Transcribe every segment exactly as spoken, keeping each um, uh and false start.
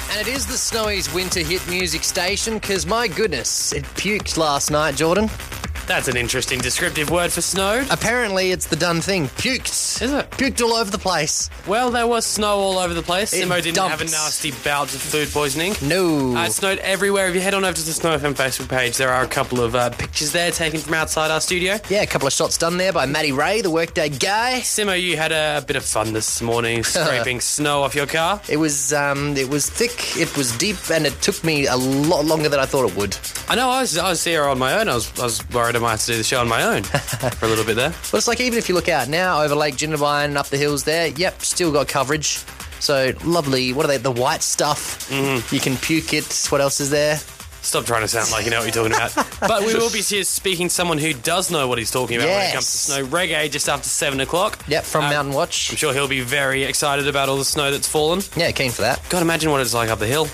And it is the Snowy's winter hit music station because, my goodness, it puked last night, Jordan. That's an interesting descriptive word for snowed. Apparently, it's the done thing. Puked. Is it? Puked all over the place. Well, there was snow all over the place. It Simo didn't dumped. have a nasty bout of food poisoning. No. Uh, it snowed everywhere. If you head on over to the Snow F M Facebook page, there are a couple of uh, pictures there taken from outside our studio. Yeah, a couple of shots done there by Matty Ray, the workday guy. Simo, you had a, a bit of fun this morning, scraping snow off your car. It was um, it was thick, it was deep, and it took me a lot longer than I thought it would. I know, I was, I was here on my own. I was, I was worried I might have to do the show on my own for a little bit there. But it's like, even if you look out now over Lake Jindabyne and up the hills there, yep, still got coverage. So lovely. What are they? The white stuff. Mm-hmm. You can puke it. What else is there? Stop trying to sound like you know what you're talking about. But we will be here speaking to someone who does know what he's talking about yes. when it comes to snow. Reggae just after seven o'clock. Yep, from Um, Mountain Watch. I'm sure he'll be very excited about all the snow that's fallen. Yeah, keen for that. God, imagine what it's like up the hill.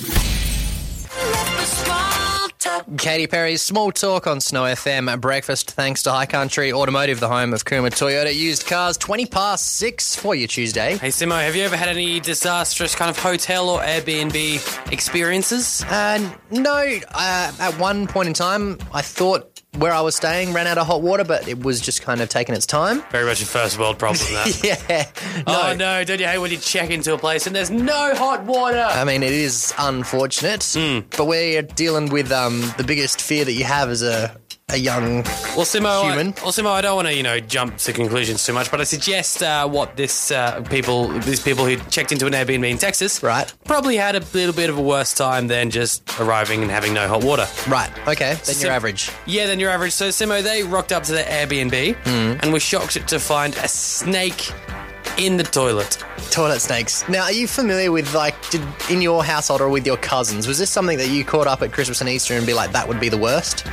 Katy Perry's Small Talk on Snow F M at breakfast, thanks to High Country Automotive, the home of Kuma Toyota used cars. twenty past six for your Tuesday. Hey, Simo, have you ever had any disastrous kind of hotel or Airbnb experiences? Uh, no, uh, at one point in time, I thought where I was staying ran out of hot water, but it was just kind of taking its time. Very much a first world problem, that. Yeah. No. Oh, no, don't you hate when you check into a place and there's no hot water? I mean, it is unfortunate, Mm. but we're dealing with um, the biggest fear that you have as a, a young Well, Simo, human. I, well, Simo, I don't want to, you know, jump to conclusions too much, but I suggest uh, what this uh, people, these people who checked into an Airbnb in Texas, Right. probably had a little bit of a worse time than just arriving and having no hot water. Right, okay, then Sim- you're average. Yeah, then your average. So, Simo, they rocked up to their Airbnb Mm. and were shocked to find a snake in the toilet. Toilet snakes. Now, are you familiar with, like, did, in your household or with your cousins, was this something that you caught up at Christmas and Easter and be like, that would be the worst?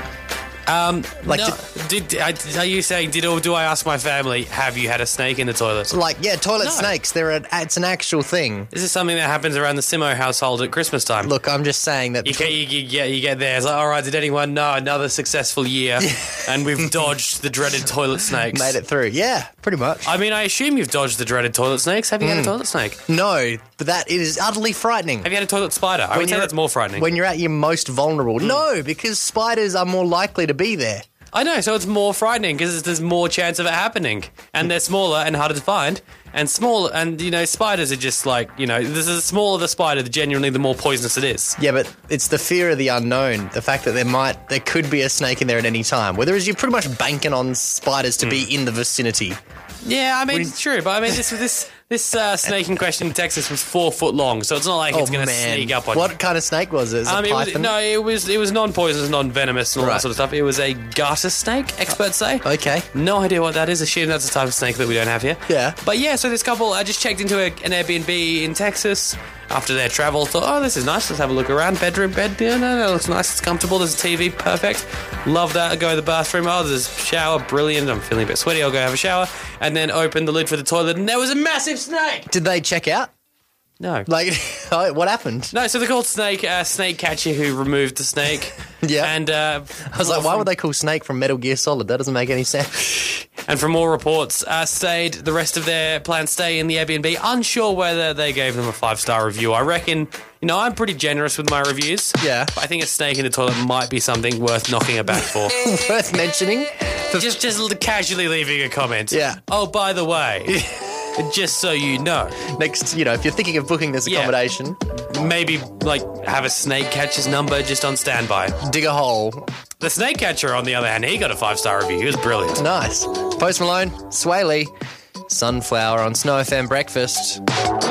Um, Like, no, did, I, are you saying, did or do I ask my family, have you had a snake in the toilet? Like, yeah, toilet No. snakes, they're a, it's an actual thing. This is something that happens around the Simo household at Christmas time. Look, I'm just saying that... You, get, you, you, get, you get there, it's like, all right, did anyone know another successful year? And we've dodged the dreaded toilet snakes. made it through. Yeah, pretty much. I mean, I assume you've dodged the dreaded toilet snakes. Have you Mm. had a toilet snake? No, but that is utterly frightening. Have you had a toilet spider? I would say you're- that's more frightening. When you're at your most vulnerable. No, because spiders are more likely to be there. I know, so it's more frightening because there's more chance of it happening. And they're smaller and harder to find. And small, and, you know, spiders are just like, you know, this is the smaller the spider, the genuinely the more poisonous it is. Yeah, but it's the fear of the unknown. The fact that there might, there could be a snake in there at any time. Whereas you're pretty much banking on spiders to be in the vicinity. Yeah, I mean, it's true, but I mean, this this this uh, snake in question in Texas was four foot long, so it's not like it's Oh, going to man. sneak up on What you. kind of snake was it? Is it Um, a it was, python? no, it was it was non-poisonous, non-venomous, and all Right. that sort of stuff. It was a garter snake, experts say. Okay. No idea what that is. Assume that's the type of snake that we don't have here. Yeah. But yeah, so this couple, I just checked into a, an Airbnb in Texas after their travel. Thought, oh, this is nice. Let's have a look around. Bedroom, bed. Yeah, no, no, looks nice. It's comfortable. There's a T V. Perfect. Love that. I go to the bathroom. Oh, there's a shower. Brilliant. I'm feeling a bit sweaty. I'll go have a shower. And then open the lid for the toilet, and there was a massive snake. Did they check out? No. Like, oh, what happened? No, so they called Snake uh, Snake Catcher who removed the snake. Yeah. And uh, I was like, why would they call Snake from Metal Gear Solid? That doesn't make any sense. And from more reports, uh, stayed the rest of their planned stay in the Airbnb. Unsure whether they gave them a five-star review. I reckon, you know, I'm pretty generous with my reviews. Yeah. But I think a snake in the toilet might be something worth knocking a back for. Worth mentioning. just just casually leaving a comment. Yeah. Oh, by the way, just so you know, Next, you know, if you're thinking of booking this Yeah. accommodation, maybe, like, have a snake catcher's number just on standby. dig a hole. The snake catcher, on the other hand, he got a five-star review. He was brilliant. Nice. Post Malone, Sway Lee, Sunflower on Snow F M Breakfast.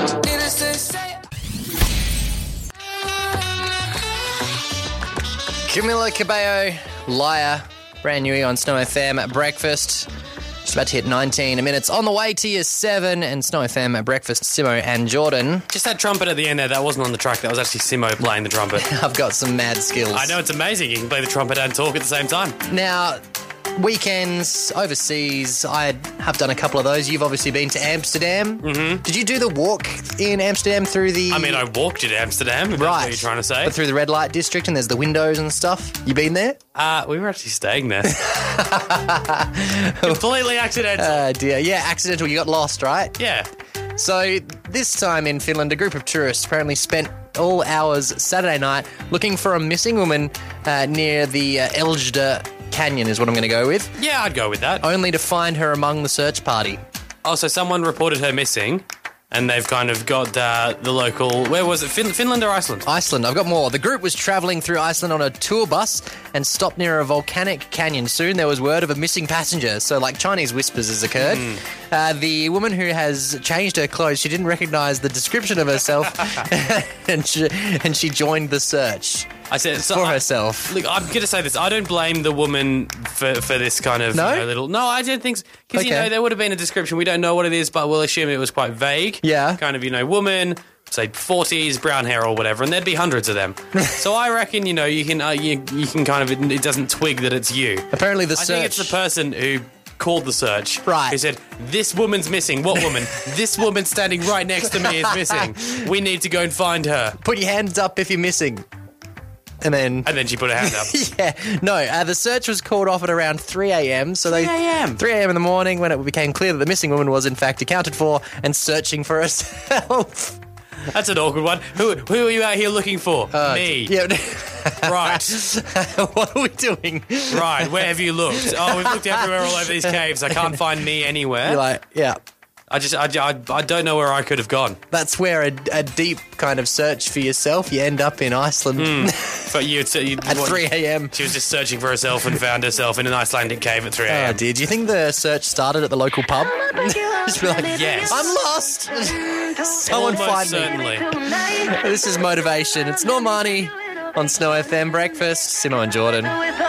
Camila Cabello, Liar, brand new on Snow F M at breakfast. Just about to hit nineteen minutes. On the way to your seven and Snow F M at breakfast, Simo and Jordan. Just that trumpet at the end there, that wasn't on the track. That was actually Simo playing the trumpet. I've got some mad skills. I know, it's amazing. You can play the trumpet and talk at the same time. Now, weekends overseas, I have done a couple of those. You've obviously been to Amsterdam. Mm-hmm. Did you do the walk in Amsterdam through the... I mean, I walked in Amsterdam, if that's Right. what you're trying to say. But through the red light district and there's the windows and stuff. You been there? Uh, we were actually staying there. Completely accidental. Uh, dear. Yeah, accidental. You got lost, right? yeah. So this time in Finland, a group of tourists apparently spent all hours Saturday night looking for a missing woman uh, near the uh, Elgda Canyon is what I'm going to go with, Yeah, I'd go with that. only to find her among the search party. Oh, so someone reported her missing, and they've kind of got uh, the local... Where was it? Fin- Finland or Iceland? Iceland, I've got more. The group was travelling through Iceland on a tour bus and stopped near a volcanic canyon. Soon there was word of a missing passenger, so like Chinese whispers has occurred. Mm. Uh, the woman who has changed her clothes, she didn't recognise the description of herself and, she, and she joined the search I said so for I- herself. Look, I'm going to say this. I don't blame the woman for, for this kind of No? you know, little... No, I don't think... Because, you Okay. know, there would have been a description. We don't know what it is, but we'll assume it was quite vague. Yeah. Kind of, you know, woman, say forties, brown hair or whatever, and there'd be hundreds of them. So I reckon, you know, you can uh, you, you can kind of... It, it doesn't twig that it's you. Apparently the I search... think it's the person who called the search. Right. Who said, this woman's missing. What woman? This woman standing right next to me is missing. We need to go and find her. Put your hands up if you're missing. And then... And then she put her hand up. Yeah, no, uh, the search was called off at around three a.m. So they three a.m.? three a.m. in the morning when it became clear that the missing woman was in fact accounted for and searching for herself. That's an awkward one. Who who are you out here looking for? Me. Yeah. Right. What are we doing? Right. Where have you looked? Oh, we've looked everywhere all over these caves. I can't find me anywhere. You're like, yeah. I just, I, I, I don't know where I could have gone. That's where a, a deep kind of search for yourself, you end up in Iceland But you, you at what- three a.m. She was just searching for herself and found herself in an Icelandic cave at three Oh a.m. dear, do you think the search started at the local pub? Just be like, Yes. I'm lost. Someone Almost find me. certainly. This is motivation. It's Normani on Snow F M Breakfast. Simo and Jordan.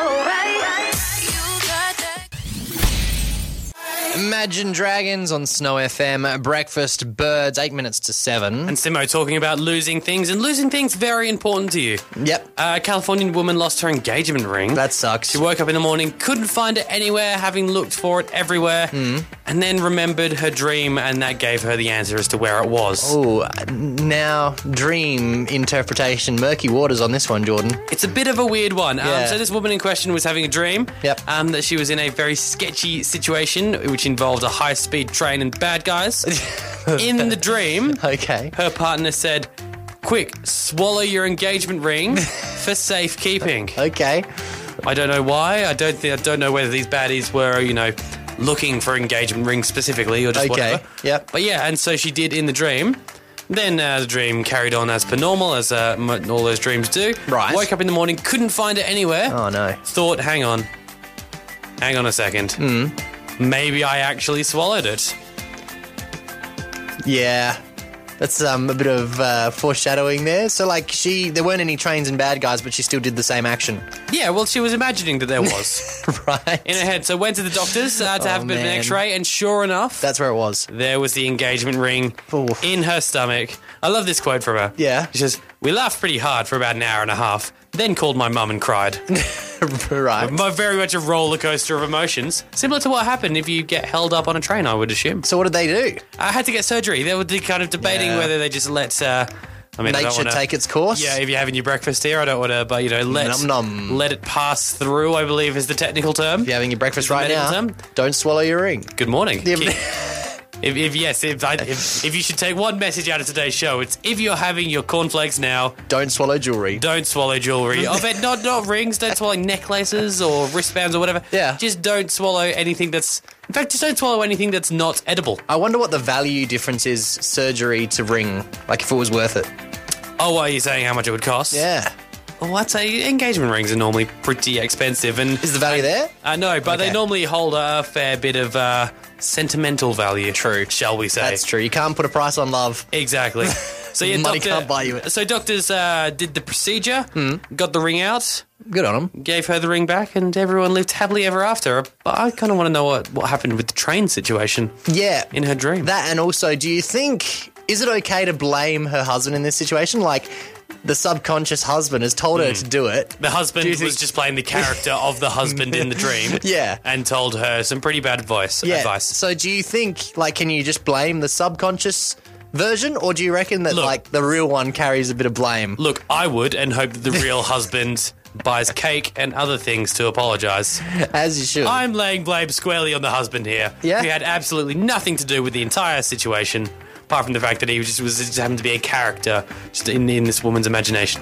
Imagine Dragons on Snow F M Breakfast. Birds. Eight minutes to seven. And Simo talking about losing things, and losing things very important to you. Yep, A Californian woman lost her engagement ring. that sucks. She woke up in the morning, couldn't find it anywhere, having looked for it everywhere, Hmm. and then remembered her dream, and that gave her the answer as to where it was. Oh, now dream interpretation. Murky waters on this one, Jordan. It's a bit of a weird one. Um, Yeah. so this woman in question was having a dream Yep. um, that she was in a very sketchy situation, which involved a high-speed train and bad guys. In the dream, Okay. her partner said, "Quick, swallow your engagement ring for safekeeping." Okay. I don't know why. I don't think. I don't know whether these baddies were, you know, looking for engagement rings specifically or just Okay. whatever. Yep. But yeah, and so she did in the dream. Then uh, the dream carried on as per normal, as uh, mo- all those dreams do. Right. Woke up in the morning, couldn't find it anywhere. Oh no. Thought, hang on, hang on a second. Hmm. Maybe I actually swallowed it. Yeah. That's um, a bit of uh, foreshadowing there. So, like, she, there weren't any trains and bad guys, but she still did the same action. Yeah, well, she was imagining that there was Right. in her head. So went to the doctors uh, to Oh, have a bit of an man. X-ray, and sure enough, That's where it was. there was the engagement ring Ooh. in her stomach. I love this quote from her. Yeah. She says, "We laughed pretty hard for about an hour and a half, then called my mum and cried." Right. Mo- Very much a roller coaster of emotions. Similar to what happened if you get held up on a train, I would assume. So, what did they do? I had to get surgery. They were de- kind of debating Yeah. whether they just let... Uh, I mean, I don't Nature wanna, take its course? Yeah, if you're having your breakfast here, I don't want to, but, you know, let, Num num. let it pass through, I believe is the technical term. If you're having your breakfast Is the right medical now, term? don't swallow your ring. Good morning. Yeah, Keep- If, if yes, if, I, if if you should take one message out of today's show, it's if you're having your cornflakes now, Don't swallow jewellery. don't swallow jewelry. I bet not not rings. Don't swallow necklaces or wristbands or whatever. Yeah. Just don't swallow anything that's. In fact, just don't swallow anything that's not edible. I wonder what the value difference is surgery to ring, like if it was worth it. Oh, what are you saying? How much it would cost? Yeah. Well, I'd say engagement rings are normally pretty expensive, and Is the value there? I know, but they Okay. normally hold a fair bit of uh, sentimental value. True, shall we say? That's true. You can't put a price on love. Exactly. So yeah, Money doctor, can't buy you it. So doctors uh, did the procedure, Hmm. got the ring out, Good on them. gave her the ring back, and everyone lived happily ever after. But I kind of want to know what, what happened with the train situation Yeah. in her dream. That, and also, do you think, is it okay to blame her husband in this situation? Like, the subconscious husband has told her to do it. the husband Do you was think- just playing the character of the husband in the dream. Yeah. And told her some pretty bad advice. Yeah. advice. So do you think, like, can you just blame the subconscious version, or do you reckon that, Look. like, the real one carries a bit of blame? Look, I would, and hope that the real husband buys cake and other things to apologise. As you should. I'm laying blame squarely on the husband here. Yeah? Who had absolutely nothing to do with the entire situation. apart from the fact that he just was just happened to be a character just in, in this woman's imagination.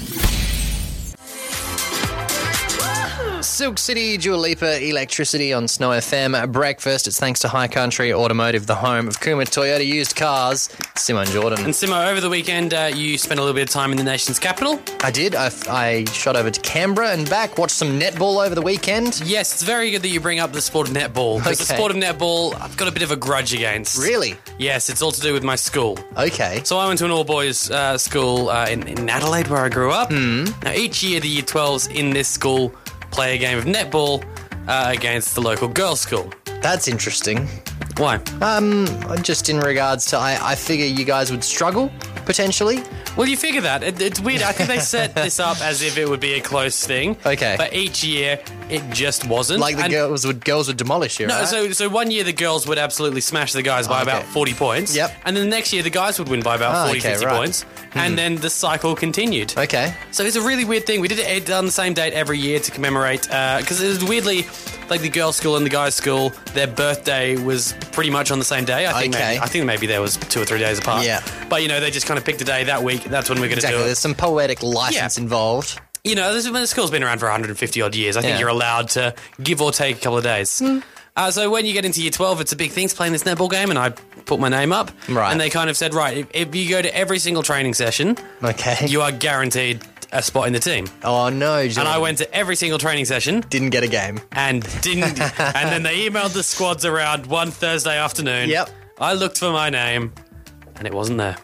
Silk City, Dua Lipa, Electricity on Snow F M. Breakfast. It's thanks to High Country Automotive, the home of Kuma Toyota used cars. Simo and Jordan. And Simo, over the weekend, uh, you spent a little bit of time in the nation's capital. I did. I, I shot over to Canberra and back, watched some netball over the weekend. Yes, it's very good that you bring up the sport of netball. Because Okay. the sport of netball, I've got a bit of a grudge against. Really? Yes, it's all to do with my school. Okay. So I went to an all-boys uh, school uh, in, in Adelaide, where I grew up. Mm. Now, each year, the year twelves in this school play a game of netball uh, against the local girls' school. That's interesting. Why? Um, just in regards to, I, I figure you guys would struggle, potentially. Well, you figure that. It, it's weird. I think they set this up as if it would be a close thing. Okay. But each year, it just wasn't. Like the And- girls would girls would demolish you, No, right? so so one year the girls would absolutely smash the guys by Oh, okay. about forty points. Yep. And then the next year the guys would win by about Ah, forty, okay, fifty right. points. And then the cycle continued. Okay. So it's a really weird thing. We did it on the same date every year to commemorate, because it was weirdly, like the girls' school and the guys' school, their birthday was pretty much on the same day. I think Okay. maybe, I think maybe there was two or three days apart. Yeah. But, you know, they just kind of picked a day that week. That's when we're going to Exactly. do it. There's some poetic license Yeah. involved. You know, this, the school's been around for one hundred fifty odd years. I think Yeah. you're allowed to give or take a couple of days. Uh, so when you get into year twelve, it's a big thing. It's playing this netball game, and I put my name up. Right. And they kind of said, right, if, if you go to every single training session, Okay. you are guaranteed a spot in the team. Oh no, Jordan. And I went to every single training session Didn't get a game. and didn't. And then they emailed the squads around one Thursday afternoon. Yep. I looked for my name, and it wasn't there.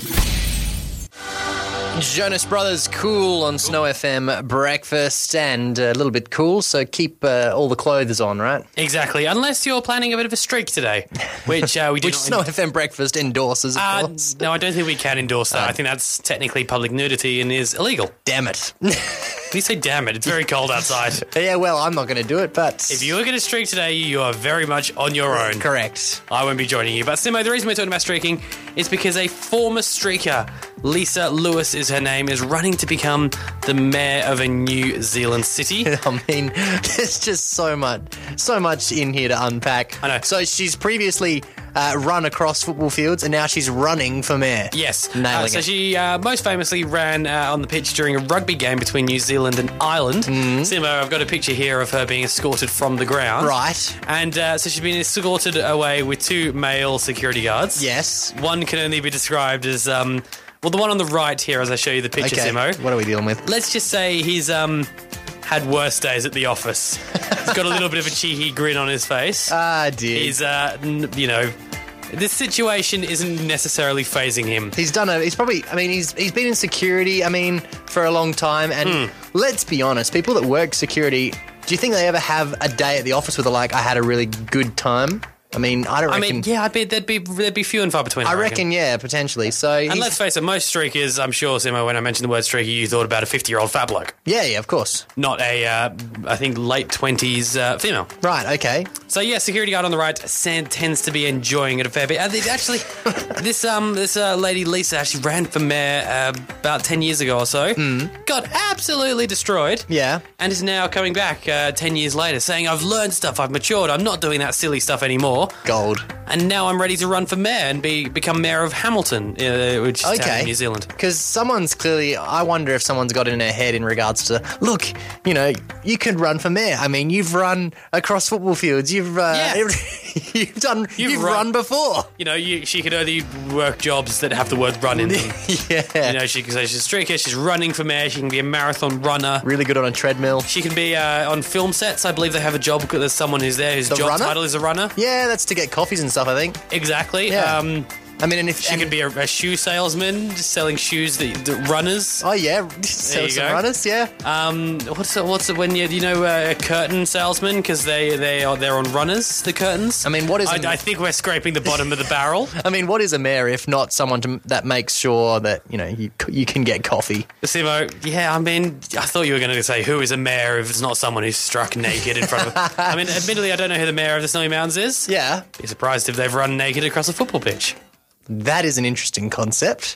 Jonas Brothers, Cool on Snow F M breakfast, and a little bit cool, so keep uh, all the clothes on, right? Exactly. Unless you're planning a bit of a streak today, which uh, we do Which not Snow F M breakfast endorses, of Uh, course. no, I don't think we can endorse that. Uh, I think that's technically public nudity and is illegal. Damn it. You say damn it, it's very cold outside. Yeah, well, I'm not going to do it, but... If you are going to streak today, you are very much on your own. Correct. I won't be joining you. But Simo, the reason we're talking about streaking is because a former streaker, Lisa Lewis is her name, is running to become the mayor of a New Zealand city. I mean, there's just so much, so much in here to unpack. I know. So she's previously uh, run across football fields, and now she's running for mayor. Yes. Nailing Uh, so it. she uh, most famously ran uh, on the pitch during a rugby game between New Zealand and Ireland. Mm-hmm. Simo, I've got a picture here of her being escorted from the ground. Right. And uh, so she's been escorted away with two male security guards. Yes. One can only be described as, um, well, the one on the right here as I show you the picture, Okay. Simo. What are we dealing with? Let's just say he's um, had worse days at the office. He's got a little bit of a cheeky grin on his face. Ah, dear. He's, uh, n- you know, this situation isn't necessarily phasing him. He's done a. He's probably. I mean, he's he's been in security. I mean, for a long time. And let's be honest, people that work security. Do you think they ever have a day at the office where they're like, I had a really good time? I mean, I don't I reckon. mean, yeah, I bet there'd be there'd be few and far between. I reckon, yeah, potentially. So, And he's- let's face it, most streakers, I'm sure, Simo, when I mentioned the word streaker, you thought about a fifty-year-old fat bloke, yeah, yeah, of course. not a, uh, I think, late twenties uh, female. Right. Okay. So yeah, security guard on the right Sand tends to be enjoying it a fair bit. I think actually, this um this uh, lady Lisa actually ran for mayor uh, about ten years ago or so. Got absolutely destroyed. Yeah. And is now coming back uh, ten years later, saying I've learned stuff, I've matured, I'm not doing that silly stuff anymore, Gold. and now I'm ready to run for mayor and be become mayor of Hamilton, uh, which is a town Okay. in New Zealand. Because someone's clearly, I wonder if someone's got it in their head in regards to, look, you know, you could run for mayor. I mean, you've run across football fields. You've uh, Yeah. you've done, you've, run- run, before. You know, you, she could only work jobs that have the word run in them. Yeah. You know, she can say she's a streaker, she's running for mayor, she can be a marathon runner. Really good on a treadmill. She can be uh, on film sets. I believe they have a job because there's someone who's there whose The job runner? title is a runner. Yeah, that's to get coffees and stuff, I think. Exactly. Yeah. Um, I mean, and if she and, could be a, a shoe salesman, just selling shoes that, that runners. Oh yeah, sell you some go. runners. Yeah. Um, what's it, what's it when you you know uh, a curtain salesman because they they are they're on runners the curtains. I mean, what is? I, a- I think we're scraping the bottom of the barrel. I mean, what is a mayor if not someone to, that makes sure that you know you you can get coffee? Simo, yeah, I mean, I thought you were going to say who is a mayor if it's not someone who's struck naked in front of. I mean, admittedly, I don't know who the mayor of the Snowy Mountains is. Yeah, Be surprised if they've run naked across a football pitch. that is an interesting concept.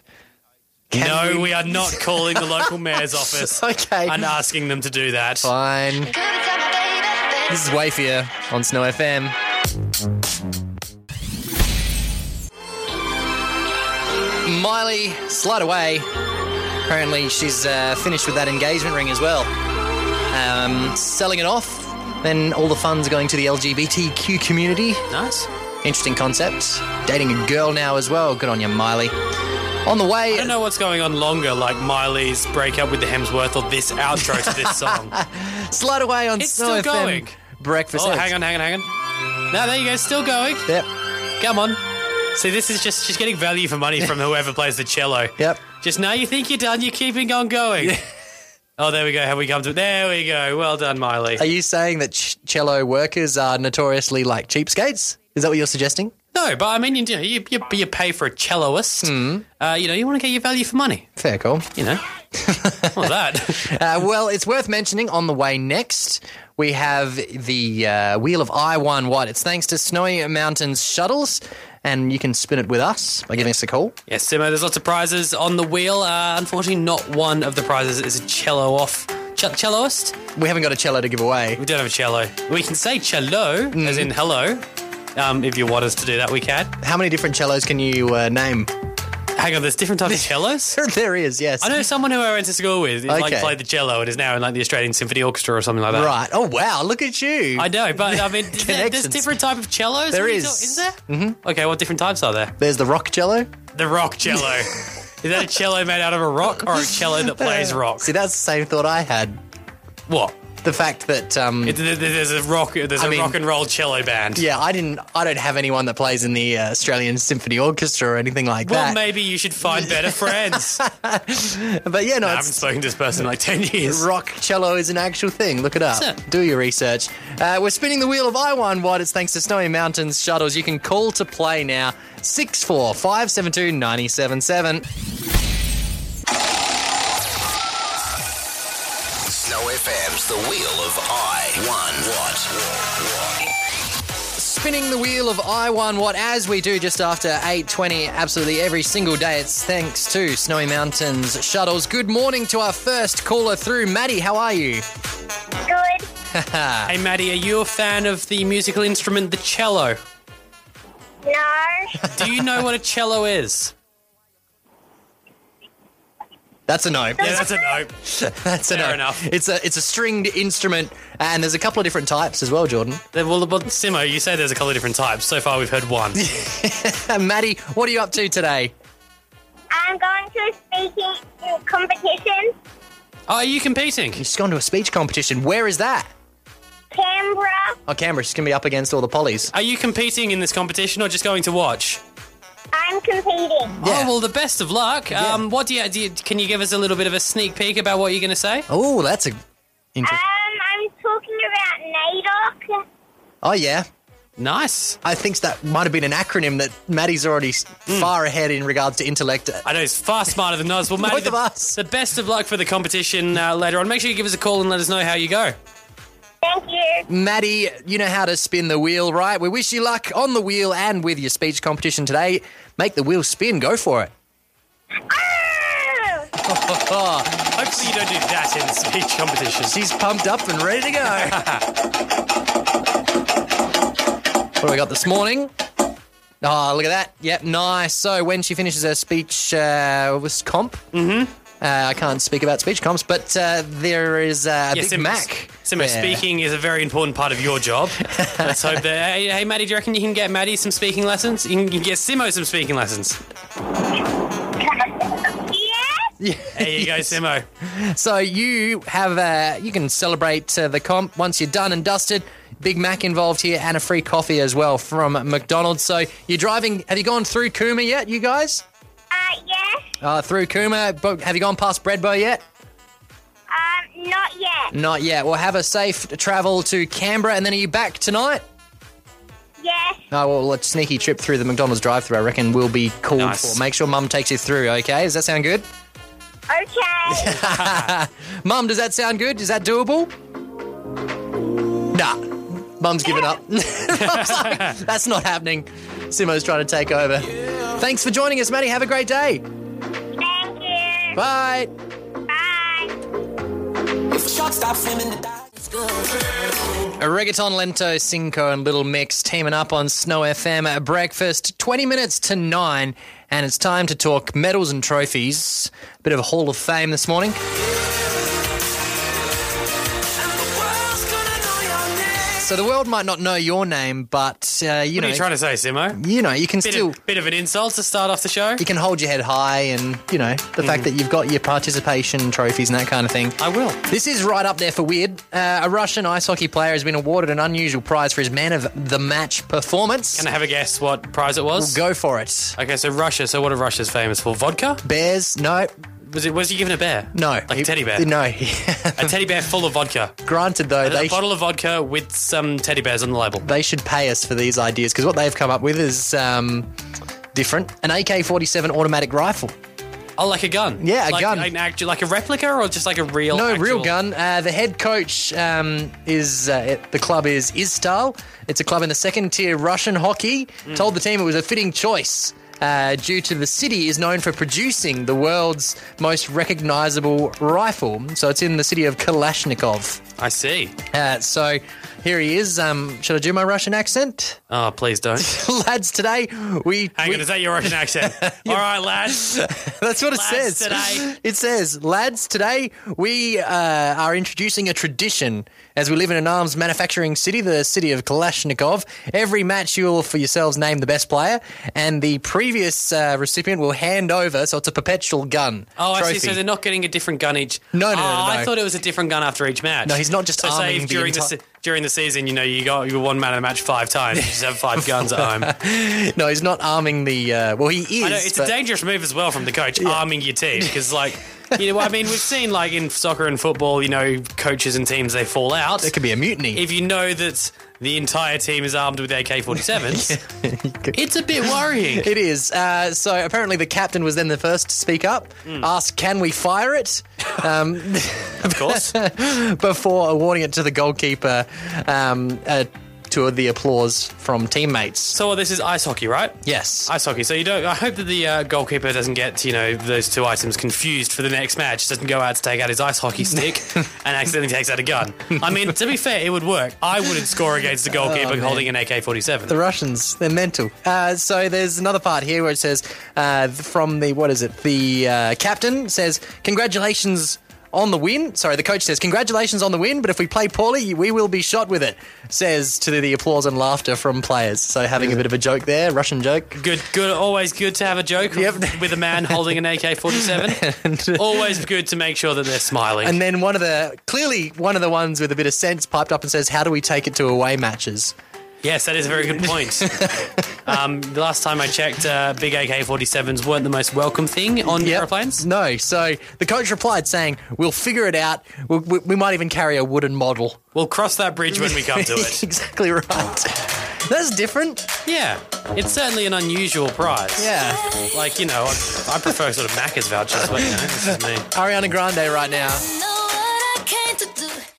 Can no, we... are not calling the local mayor's office Okay. and asking them to do that. Fine. This is Wayfair on Snow F M. Miley, Slide Away. Apparently she's uh, finished with that engagement ring as well. Um, selling it off. Then all the funds going to the L G B T Q community. Nice. Interesting concept. Dating a girl now as well. Good on you, Miley. On the way... I don't know what's going on longer, like Miley's breakup with the Hemsworth or this outro to this song. Slide Away on It's Snow still F M going. Breakfast. Oh, Eggs. hang on, hang on, hang on. No, there you go, still going. Yep. Come on. See, this is just just getting value for money from whoever plays the cello. Yep. Just now you think you're done, you're keeping on going. Oh, there we go. Have we come to... There we go. Well done, Miley. Are you saying that ch- cello workers are notoriously like cheapskates? Is that what you're suggesting? No, but I mean, you, you, you, you pay for a celloist. Mm. Uh, you know, you want to get your value for money. Fair call. You know. What's that? Uh, well, it's worth mentioning on the way next, we have the uh, Wheel of I One Watt. It's thanks to Snowy Mountains Shuttles, and you can spin it with us by giving us a call. Yes, Simo, there's lots of prizes on the wheel. Uh, unfortunately, not one of the prizes is a cello off. Ch- celloist? We haven't got a cello to give away. We don't have a cello. We can say cello, mm. as in hello. Um, if you want us to do that, we can. How many different cellos can you uh, name? Hang on, there's different types of cellos? There is, yes. I know someone who I went to school with, okay. like played the cello and is now in like the Australian Symphony Orchestra or something like that. Right. Oh, wow, look at you. I know, but I mean, there, there's different type of cellos? There is. Is there? Mm-hmm. Okay, what different types are there? There's the rock cello. The rock cello. Is that a cello made out of a rock or a cello that plays rock? See, that's the same thought I had. What? The fact that um, it, there's a rock, there's I a mean, rock and roll cello band. Yeah, I didn't. I don't have anyone that plays in the uh, Australian Symphony Orchestra or anything like well, that. Well, maybe you should find better friends. But yeah, no, no I haven't spoken to this person in like ten years. Rock cello is an actual thing. Look it up. It? Do your research. Uh, we're spinning the wheel of I One Watt. It's thanks to Snowy Mountains Shuttles. You can call to play now. Six four five seven two nine seven seven. F M's The Wheel of I One Watt. Spinning the wheel of I One Watt as we do just after eight twenty, absolutely every single day. It's thanks to Snowy Mountains Shuttles. Good morning to our first caller through. Maddie, how are you? Good. Hey, Maddie, are you a fan of the musical instrument, the cello? No. Do you know what a cello is? That's a no. Yeah, that's a no. That's a Fair no. enough. It's a it's a stringed instrument, and there's a couple of different types as well, Jordan. Well, well, Simo, you say there's a couple of different types. So far, we've heard one. Maddie, what are you up to today? I'm going to a speaking competition. Oh, are you competing? She's gone to a speech competition. Where is that? Canberra. Oh, Canberra. She's going to be up against all the pollies. Are you competing in this competition or just going to watch? I'm competing. Yeah. Oh, well, the best of luck. Yeah. Um, what do you, do you, can you give us a little bit of a sneak peek about what you're going to say? Oh, that's a... Interesting. Um, I'm talking about NAIDOC. Oh, yeah. Nice. I think that might have been an acronym that Maddie's already mm. far ahead in regards to intellect. I know, he's far smarter than us. Well, Maddie, Both the, of us. the best of luck for the competition uh, later on. Make sure you give us a call and let us know how you go. Thank you. Maddie, you know how to spin the wheel, right? We wish you luck on the wheel and with your speech competition today. Make the wheel spin. Go for it. Oh! Hopefully you don't do that in speech competition. She's pumped up and ready to go. What do we got this morning? Oh, look at that. Yep, nice. So when she finishes her speech uh, was comp, mm-hmm. uh, I can't speak about speech comps, but uh, there is uh, a yeah, Big Sim- Mac. Simo, speaking is a very important part of your job. Let's hope that... Hey, hey, Maddie, do you reckon you can get Maddie some speaking lessons? You can, you can get Simo some speaking lessons. Yeah. There you go, Simo. So you have, uh, you can celebrate uh, the comp once you're done and dusted. Big Mac involved here and a free coffee as well from McDonald's. So you're driving, have you gone through Cooma yet, you guys? Uh, yes. Uh, through Cooma, have you gone past Breadbow yet? Um, not yet. Not yet. Well, have a safe travel to Canberra, and then are you back tonight? Yes. Oh, well, a sneaky trip through the McDonald's drive-thru, I reckon, will be called Nice. for. Make sure Mum takes you through, okay? Does that sound good? Okay. Mum, does that sound good? Is that doable? Nah. Mum's given up. Mum's like, that's not happening. Simo's trying to take over. Thanks for joining us, Maddie. Have a great day. Thank you. Bye. Bye. If a shark stops swimming, the dive is good. A Reggaeton, Lento, Cinco and Little Mix teaming up on Snow F M at breakfast. twenty minutes to nine. and it's time to talk medals and trophies. Bit of a Hall of Fame this morning. So the world might not know your name, but uh, you What know, are you trying to say, Simo? you know, you can Bit still of, bit of an insult to start off the show? you can hold your head high, and you know the fact that you've got your participation trophies and that kind of thing. I will. This is right up there for weird. Uh, a Russian ice hockey player has been awarded an unusual prize for his man of the match performance. Can I have a guess what prize it was? Go for it. Okay, so Russia. So what are Russia's famous for? Vodka? Bears? No, Was it? Was he given a bear? no. Like a He- teddy bear? No. A teddy bear full of vodka. Granted, though, A they bottle of vodka with some teddy bears on the label. they should pay us for these ideas because what they've come up with is um, different. An A K forty-seven automatic rifle. Oh, like a gun? Yeah, a like, gun. An actual, like a replica or just like a real No, actual- real gun. Uh, the head coach um, is uh, the club is Iztal. It's a club in the second tier Russian hockey. Mm. Told the team it was a fitting choice. Uh, due to the city is known for producing the world's most recognisable rifle. So it's in the city of Kalashnikov. I see. Uh, so here he is. Um, should I do my Russian accent? Oh, please don't. Lads, today we... Hang we on, is that your Russian accent? All right, lads. That's what it Lads, says. today. It says, lads, today we uh, are introducing a tradition. As we live in an arms manufacturing city, the city of Kalashnikov, every match you will for yourselves name the best player, and the previous uh, recipient will hand over, so it's a perpetual gun Oh, trophy. I see. So they're not getting a different gun each. No, no, no, oh, no, no. I thought it was a different gun after each match. No, he's not just so say arming if the during the, enti- se- during the season, you know, you got you were one man of the match five times. You just have five guns at home. No, he's not arming the... Uh, well, he is, I know it's but a dangerous move as well from the coach, arming your team, because like. You know, I mean, we've seen like in soccer and football, you know, coaches and teams, they fall out. there could be a mutiny. If you know that the entire team is armed with A K forty-sevens, it's a bit worrying. It is. Uh, so apparently the captain was then the first to speak up, Hmm. asked, can we fire it? Um, Of course. before awarding it to the goalkeeper um, uh, to the applause from teammates. So well, this is ice hockey, right? Yes. Ice hockey. So you don't. I hope that the uh, goalkeeper doesn't get you know those two items confused for the next match. Doesn't go out to take out his ice hockey stick and accidentally takes out a gun. I mean, to be fair, it would work. I wouldn't score against the goalkeeper Oh, man. holding an A K forty-seven. The Russians, they're mental. Uh, so there's another part here where it says uh, from the, what is it, the uh, captain says, congratulations on the win. Sorry, the coach says, congratulations on the win, but if we play poorly, we will be shot with it, says to the applause and laughter from players. So having a bit of a joke there, Russian joke. Good, good. Always good to have a joke Yep. with a man holding an A K forty-seven. Always good to make sure that they're smiling. And then one of the, clearly one of the ones with a bit of sense piped up and says, how do we take it to away matches? Yes, that is a very good point. um, the last time I checked, uh, big A K forty-sevens weren't the most welcome thing on Yep. aeroplanes. No. So the coach replied saying, we'll figure it out. We, we, we might even carry a wooden model. We'll cross that bridge when we come to it. Exactly right. That's different. Yeah, it's certainly an unusual prize. Yeah. Like, you know, I, I prefer sort of Macca's vouchers, but, you know, this is me. Ariana Grande right now. Know what I came to do.